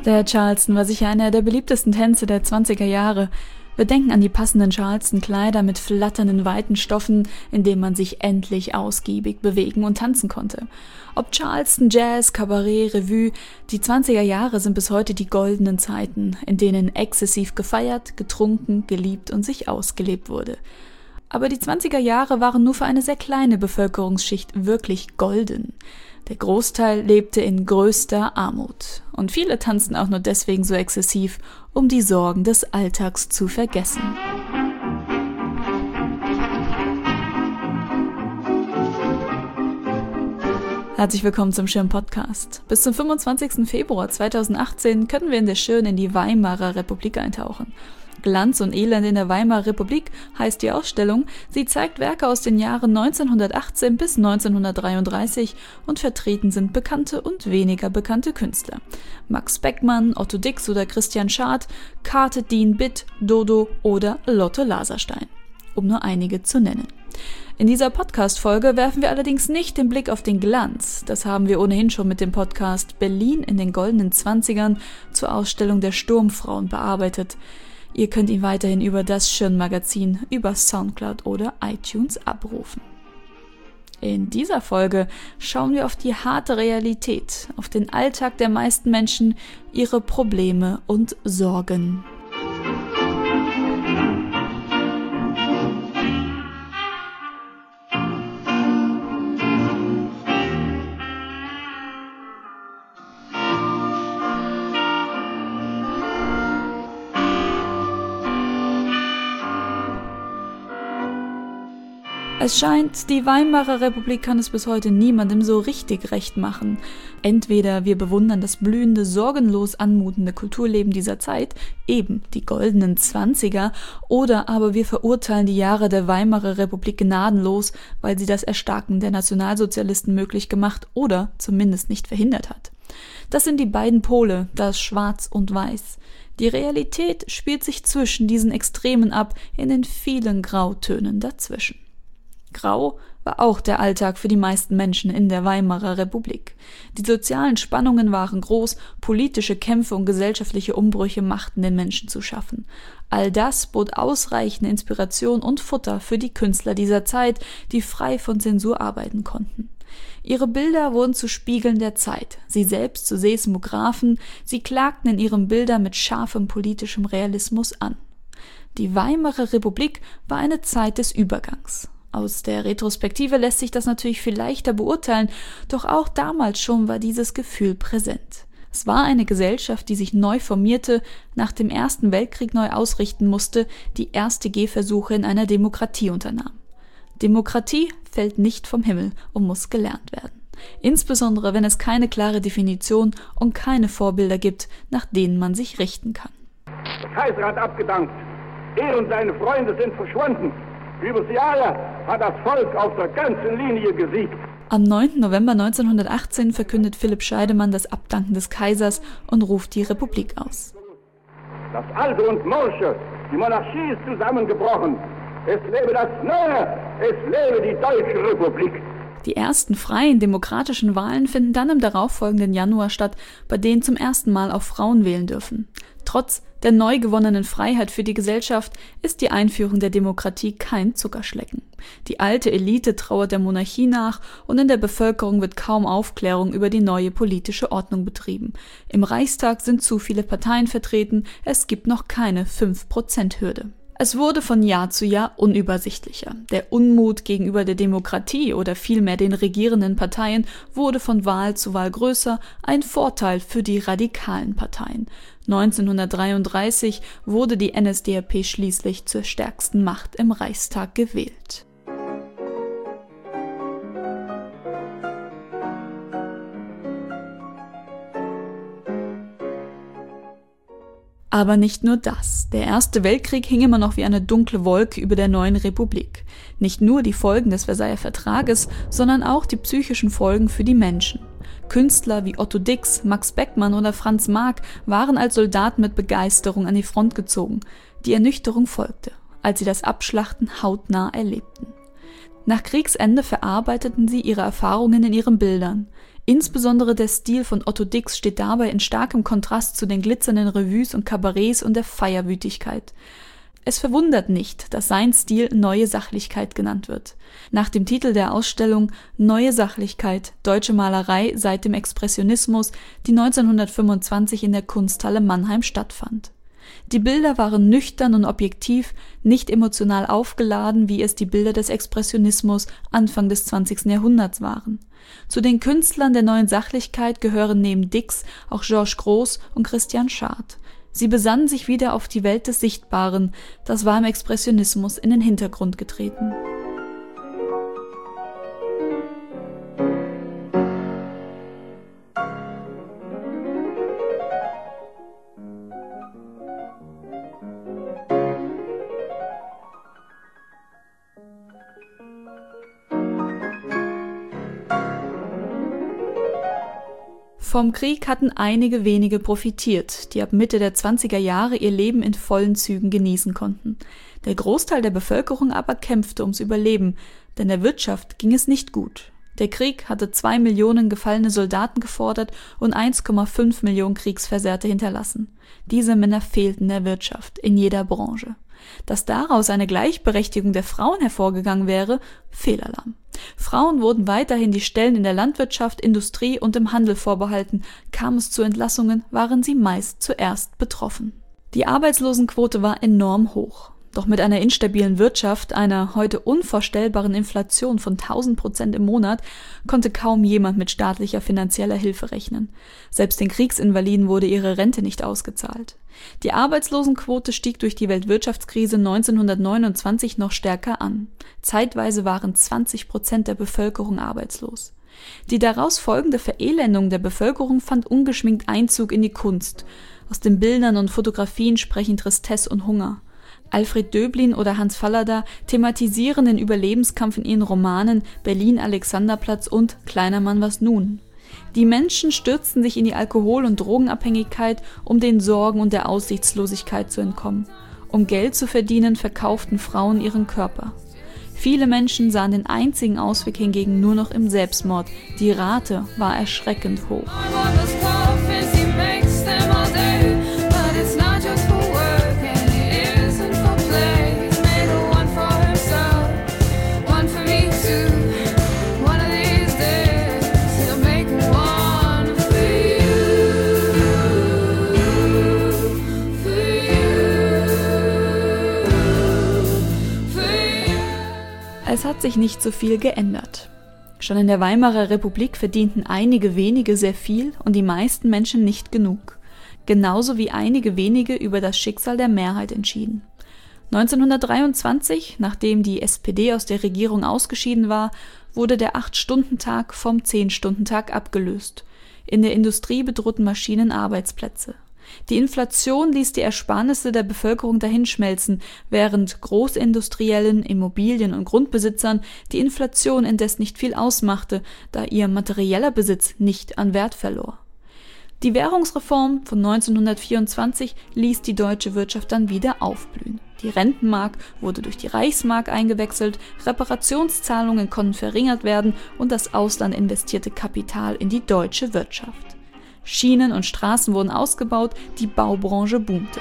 Der Charleston war sicher einer der beliebtesten Tänze der 20er Jahre. Wir denken an die passenden Charleston-Kleider mit flatternden weiten Stoffen, in denen man sich endlich ausgiebig bewegen und tanzen konnte. Ob Charleston, Jazz, Kabarett, Revue, die 20er Jahre sind bis heute die goldenen Zeiten, in denen exzessiv gefeiert, getrunken, geliebt und sich ausgelebt wurde. Aber die 20er Jahre waren nur für eine sehr kleine Bevölkerungsschicht wirklich golden. Der Großteil lebte in größter Armut. Und viele tanzten auch nur deswegen so exzessiv, um die Sorgen des Alltags zu vergessen. Herzlich willkommen zum Schirm-Podcast. Bis zum 25. Februar 2018 können wir in der Schirn in die Weimarer Republik eintauchen. Glanz und Elend in der Weimarer Republik heißt die Ausstellung. Sie zeigt Werke aus den Jahren 1918 bis 1933 und vertreten sind bekannte und weniger bekannte Künstler. Max Beckmann, Otto Dix oder Christian Schad, Kate Dean Bitt, Dodo oder Lotte Laserstein, um nur einige zu nennen. In dieser Podcast-Folge werfen wir allerdings nicht den Blick auf den Glanz. Das haben wir ohnehin schon mit dem Podcast Berlin in den goldenen 20ern zur Ausstellung der Sturmfrauen bearbeitet. Ihr könnt ihn weiterhin über das Schirn-Magazin, über Soundcloud oder iTunes abrufen. In dieser Folge schauen wir auf die harte Realität, auf den Alltag der meisten Menschen, ihre Probleme und Sorgen. Es scheint, die Weimarer Republik kann es bis heute niemandem so richtig recht machen. Entweder wir bewundern das blühende, sorgenlos anmutende Kulturleben dieser Zeit, eben die goldenen 20er, oder aber wir verurteilen die Jahre der Weimarer Republik gnadenlos, weil sie das Erstarken der Nationalsozialisten möglich gemacht oder zumindest nicht verhindert hat. Das sind die beiden Pole, das Schwarz und Weiß. Die Realität spielt sich zwischen diesen Extremen ab, in den vielen Grautönen dazwischen. Grau war auch der Alltag für die meisten Menschen in der Weimarer Republik. Die sozialen Spannungen waren groß, politische Kämpfe und gesellschaftliche Umbrüche machten den Menschen zu schaffen. All das bot ausreichende Inspiration und Futter für die Künstler dieser Zeit, die frei von Zensur arbeiten konnten. Ihre Bilder wurden zu Spiegeln der Zeit, sie selbst zu Seismographen, sie klagten in ihren Bildern mit scharfem politischem Realismus an. Die Weimarer Republik war eine Zeit des Übergangs. Aus der Retrospektive lässt sich das natürlich viel leichter beurteilen, doch auch damals schon war dieses Gefühl präsent. Es war eine Gesellschaft, die sich neu formierte, nach dem Ersten Weltkrieg neu ausrichten musste, die erste Gehversuche in einer Demokratie unternahm. Demokratie fällt nicht vom Himmel und muss gelernt werden. Insbesondere, wenn es keine klare Definition und keine Vorbilder gibt, nach denen man sich richten kann. Der Kaiser hat abgedankt. Er und seine Freunde sind verschwunden. Über die Jahre hat das Volk auf der ganzen Linie gesiegt. Am 9. November 1918 verkündet Philipp Scheidemann das Abdanken des Kaisers und ruft die Republik aus. Das Alte und Morsche, die Monarchie ist zusammengebrochen. Es lebe das Neue, es lebe die Deutsche Republik. Die ersten freien, demokratischen Wahlen finden dann im darauffolgenden Januar statt, bei denen zum ersten Mal auch Frauen wählen dürfen. Trotz der neu gewonnenen Freiheit für die Gesellschaft ist die Einführung der Demokratie kein Zuckerschlecken. Die alte Elite trauert der Monarchie nach und in der Bevölkerung wird kaum Aufklärung über die neue politische Ordnung betrieben. Im Reichstag sind zu viele Parteien vertreten, es gibt noch keine 5%-Hürde. Es wurde von Jahr zu Jahr unübersichtlicher. Der Unmut gegenüber der Demokratie oder vielmehr den regierenden Parteien wurde von Wahl zu Wahl größer, ein Vorteil für die radikalen Parteien. 1933 wurde die NSDAP schließlich zur stärksten Macht im Reichstag gewählt. Aber nicht nur das. Der Erste Weltkrieg hing immer noch wie eine dunkle Wolke über der neuen Republik. Nicht nur die Folgen des Versailler Vertrages, sondern auch die psychischen Folgen für die Menschen. Künstler wie Otto Dix, Max Beckmann oder Franz Marc waren als Soldaten mit Begeisterung an die Front gezogen. Die Ernüchterung folgte, als sie das Abschlachten hautnah erlebten. Nach Kriegsende verarbeiteten sie ihre Erfahrungen in ihren Bildern. Insbesondere der Stil von Otto Dix steht dabei in starkem Kontrast zu den glitzernden Revues und Kabarets und der Feierwütigkeit. Es verwundert nicht, dass sein Stil Neue Sachlichkeit genannt wird. Nach dem Titel der Ausstellung Neue Sachlichkeit, deutsche Malerei seit dem Expressionismus, die 1925 in der Kunsthalle Mannheim stattfand. Die Bilder waren nüchtern und objektiv, nicht emotional aufgeladen, wie es die Bilder des Expressionismus Anfang des 20. Jahrhunderts waren. Zu den Künstlern der Neuen Sachlichkeit gehören neben Dix auch Georges Grosz und Christian Schad. Sie besannen sich wieder auf die Welt des Sichtbaren, das war im Expressionismus in den Hintergrund getreten. Vom Krieg hatten einige wenige profitiert, die ab Mitte der 20er Jahre ihr Leben in vollen Zügen genießen konnten. Der Großteil der Bevölkerung aber kämpfte ums Überleben, denn der Wirtschaft ging es nicht gut. Der Krieg hatte 2 Millionen gefallene Soldaten gefordert und 1,5 Millionen Kriegsversehrte hinterlassen. Diese Männer fehlten der Wirtschaft, in jeder Branche. Dass daraus eine Gleichberechtigung der Frauen hervorgegangen wäre, Fehlalarm. Frauen wurden weiterhin die Stellen in der Landwirtschaft, Industrie und im Handel vorbehalten. Kam es zu Entlassungen, waren sie meist zuerst betroffen. Die Arbeitslosenquote war enorm hoch. Doch mit einer instabilen Wirtschaft, einer heute unvorstellbaren Inflation von 1000% im Monat, konnte kaum jemand mit staatlicher finanzieller Hilfe rechnen. Selbst den Kriegsinvaliden wurde ihre Rente nicht ausgezahlt. Die Arbeitslosenquote stieg durch die Weltwirtschaftskrise 1929 noch stärker an. Zeitweise waren 20% der Bevölkerung arbeitslos. Die daraus folgende Verelendung der Bevölkerung fand ungeschminkt Einzug in die Kunst. Aus den Bildern und Fotografien sprechen Tristesse und Hunger. Alfred Döblin oder Hans Fallada thematisieren den Überlebenskampf in ihren Romanen Berlin Alexanderplatz und Kleiner Mann, was nun? Die Menschen stürzten sich in die Alkohol- und Drogenabhängigkeit, um den Sorgen und der Aussichtslosigkeit zu entkommen. Um Geld zu verdienen, verkauften Frauen ihren Körper. Viele Menschen sahen den einzigen Ausweg hingegen nur noch im Selbstmord. Die Rate war erschreckend hoch. Es hat sich nicht so viel geändert. Schon in der Weimarer Republik verdienten einige wenige sehr viel und die meisten Menschen nicht genug. Genauso wie einige wenige über das Schicksal der Mehrheit entschieden. 1923, nachdem die SPD aus der Regierung ausgeschieden war, wurde der 8-Stunden-Tag vom 10-Stunden-Tag abgelöst. In der Industrie bedrohten Maschinen Arbeitsplätze. Die Inflation ließ die Ersparnisse der Bevölkerung dahinschmelzen, während Großindustriellen, Immobilien- und Grundbesitzern die Inflation indes nicht viel ausmachte, da ihr materieller Besitz nicht an Wert verlor. Die Währungsreform von 1924 ließ die deutsche Wirtschaft dann wieder aufblühen. Die Rentenmark wurde durch die Reichsmark eingewechselt, Reparationszahlungen konnten verringert werden und das Ausland investierte Kapital in die deutsche Wirtschaft. Schienen und Straßen wurden ausgebaut, die Baubranche boomte.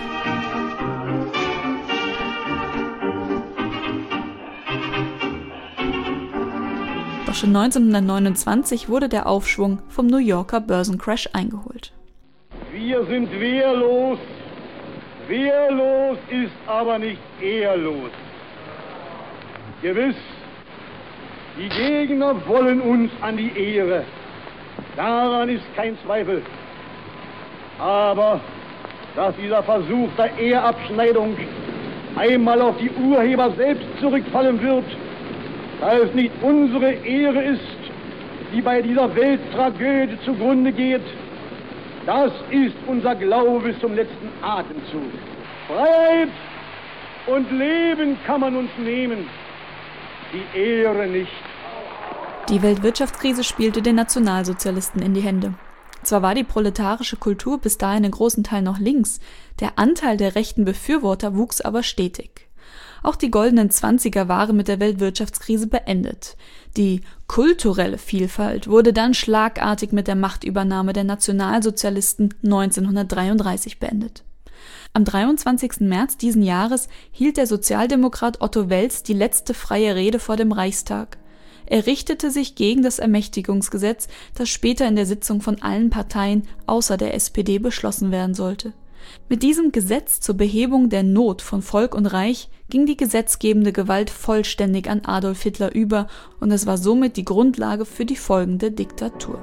Doch schon 1929 wurde der Aufschwung vom New Yorker Börsencrash eingeholt. Wir sind wehrlos. Wehrlos ist aber nicht ehrlos. Gewiss, die Gegner wollen uns an die Ehre. Daran ist kein Zweifel. Aber dass dieser Versuch der Ehrabschneidung einmal auf die Urheber selbst zurückfallen wird, da es nicht unsere Ehre ist, die bei dieser Welttragödie zugrunde geht, das ist unser Glaube bis zum letzten Atemzug. Freiheit und Leben kann man uns nehmen, die Ehre nicht. Die Weltwirtschaftskrise spielte den Nationalsozialisten in die Hände. Zwar war die proletarische Kultur bis dahin in großen Teilen noch links, der Anteil der rechten Befürworter wuchs aber stetig. Auch die goldenen 20er waren mit der Weltwirtschaftskrise beendet. Die kulturelle Vielfalt wurde dann schlagartig mit der Machtübernahme der Nationalsozialisten 1933 beendet. Am 23. März diesen Jahres hielt der Sozialdemokrat Otto Wels die letzte freie Rede vor dem Reichstag. Er richtete sich gegen das Ermächtigungsgesetz, das später in der Sitzung von allen Parteien außer der SPD beschlossen werden sollte. Mit diesem Gesetz zur Behebung der Not von Volk und Reich ging die gesetzgebende Gewalt vollständig an Adolf Hitler über und es war somit die Grundlage für die folgende Diktatur.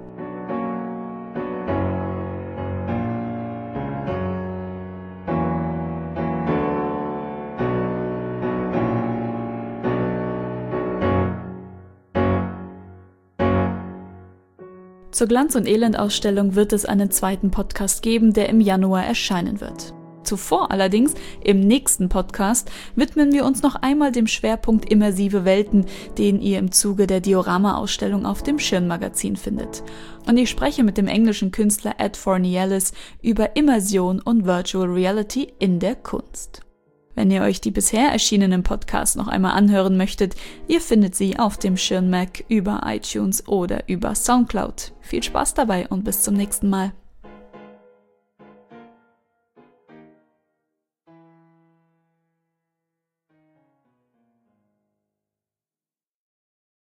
Zur Glanz- und Elend-Ausstellung wird es einen zweiten Podcast geben, der im Januar erscheinen wird. Zuvor allerdings, im nächsten Podcast, widmen wir uns noch einmal dem Schwerpunkt immersive Welten, den ihr im Zuge der Diorama-Ausstellung auf dem Schirn-Magazin findet. Und ich spreche mit dem englischen Künstler Ed Forniellis über Immersion und Virtual Reality in der Kunst. Wenn ihr euch die bisher erschienenen Podcasts noch einmal anhören möchtet, ihr findet sie auf dem Schirn Mag, über iTunes oder über Soundcloud. Viel Spaß dabei und bis zum nächsten Mal.